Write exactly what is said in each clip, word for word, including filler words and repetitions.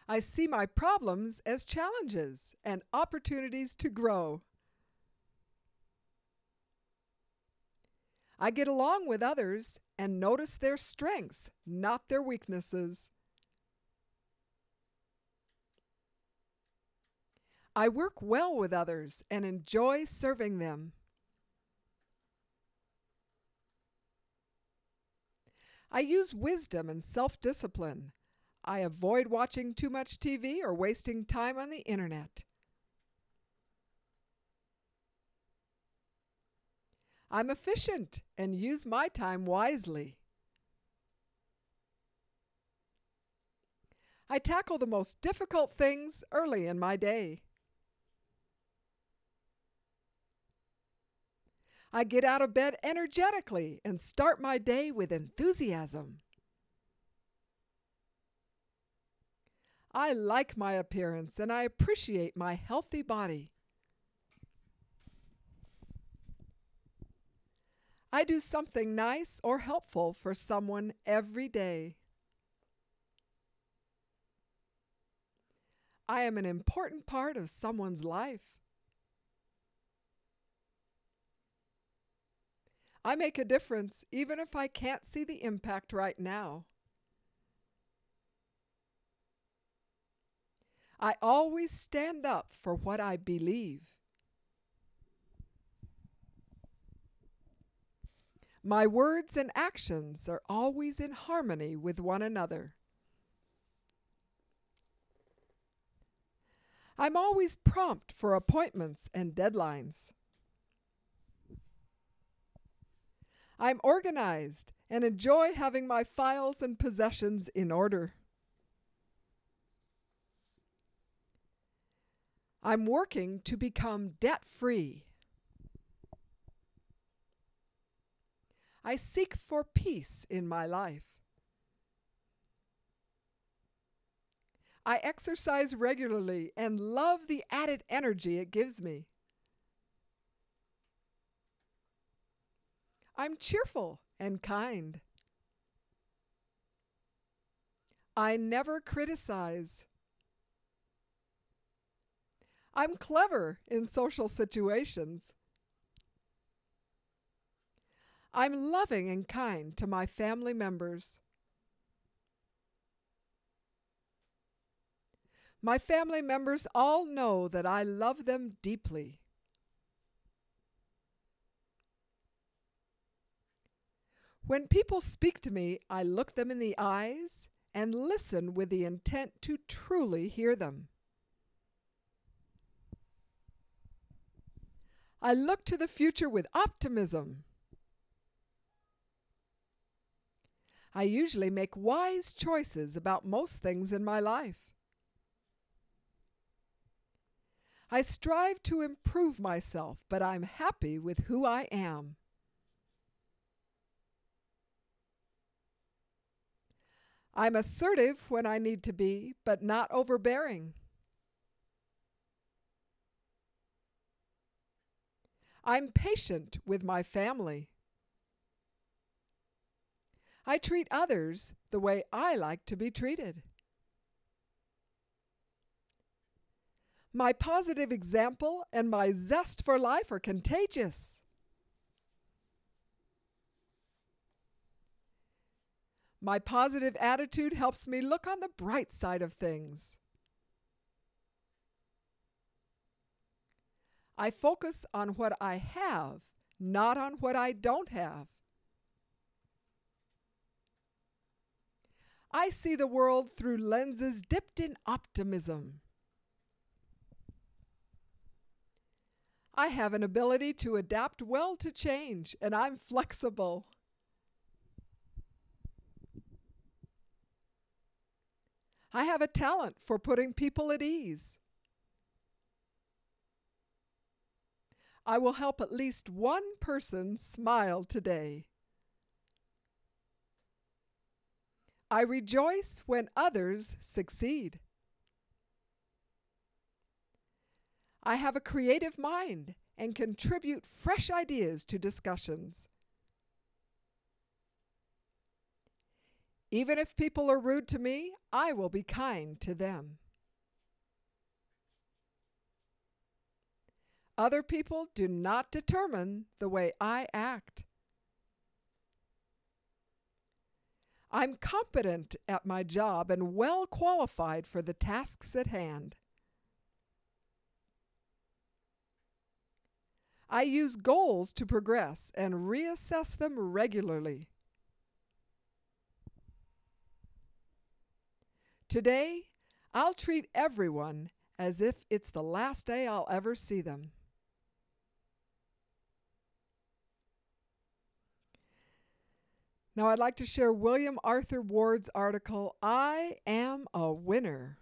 I see my problems as challenges and opportunities to grow. I get along with others and notice their strengths, not their weaknesses. I work well with others and enjoy serving them. I use wisdom and self-discipline. I avoid watching too much T V or wasting time on the internet. I'm efficient and use my time wisely. I tackle the most difficult things early in my day. I get out of bed energetically and start my day with enthusiasm. I like my appearance and I appreciate my healthy body. I do something nice or helpful for someone every day. I am an important part of someone's life. I make a difference even if I can't see the impact right now. I always stand up for what I believe. My words and actions are always in harmony with one another. I'm always prompt for appointments and deadlines. I'm organized and enjoy having my files and possessions in order. I'm working to become debt-free. I seek for peace in my life. I exercise regularly and love the added energy it gives me. I'm cheerful and kind. I never criticize. I'm clever in social situations. I'm loving and kind to my family members. My family members all know that I love them deeply. When people speak to me, I look them in the eyes and listen with the intent to truly hear them. I look to the future with optimism. I usually make wise choices about most things in my life. I strive to improve myself, but I'm happy with who I am. I'm assertive when I need to be, but not overbearing. I'm patient with my family. I treat others the way I like to be treated. My positive example and my zest for life are contagious. My positive attitude helps me look on the bright side of things. I focus on what I have, not on what I don't have. I see the world through lenses dipped in optimism. I have an ability to adapt well to change, and I'm flexible. I have a talent for putting people at ease. I will help at least one person smile today. I rejoice when others succeed. I have a creative mind and contribute fresh ideas to discussions. Even if people are rude to me, I will be kind to them. Other people do not determine the way I act. I'm competent at my job and well qualified for the tasks at hand. I use goals to progress and reassess them regularly. Today, I'll treat everyone as if it's the last day I'll ever see them. Now I'd like to share William Arthur Ward's article, I Am a Winner.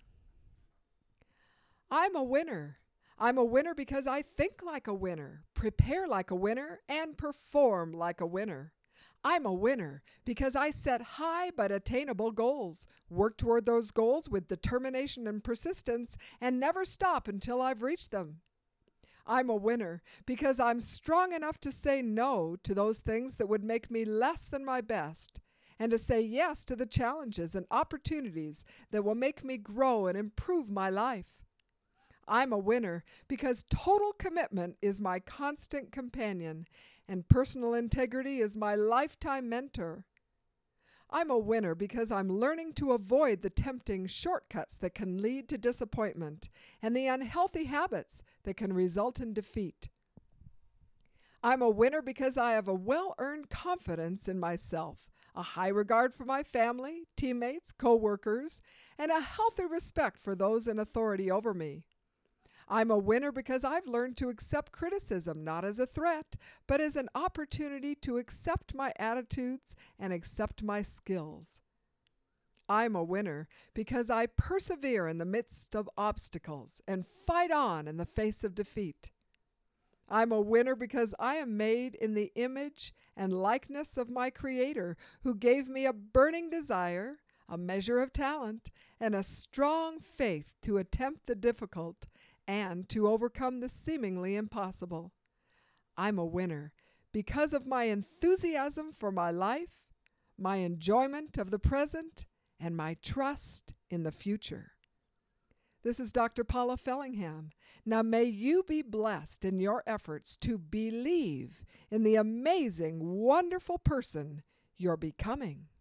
I'm a winner. I'm a winner because I think like a winner, prepare like a winner, and perform like a winner. I'm a winner because I set high but attainable goals, work toward those goals with determination and persistence, and never stop until I've reached them. I'm a winner because I'm strong enough to say no to those things that would make me less than my best, and to say yes to the challenges and opportunities that will make me grow and improve my life. I'm a winner because total commitment is my constant companion, and personal integrity is my lifetime mentor. I'm a winner because I'm learning to avoid the tempting shortcuts that can lead to disappointment and the unhealthy habits that can result in defeat. I'm a winner because I have a well-earned confidence in myself, a high regard for my family, teammates, co-workers, and a healthy respect for those in authority over me. I'm a winner because I've learned to accept criticism not as a threat, but as an opportunity to accept my attitudes and accept my skills. I'm a winner because I persevere in the midst of obstacles and fight on in the face of defeat. I'm a winner because I am made in the image and likeness of my Creator, who gave me a burning desire, a measure of talent, and a strong faith to attempt the difficult and to overcome the seemingly impossible. I'm a winner because of my enthusiasm for my life, my enjoyment of the present, and my trust in the future. This is Doctor Paula Fellingham. Now may you be blessed in your efforts to believe in the amazing, wonderful person you're becoming.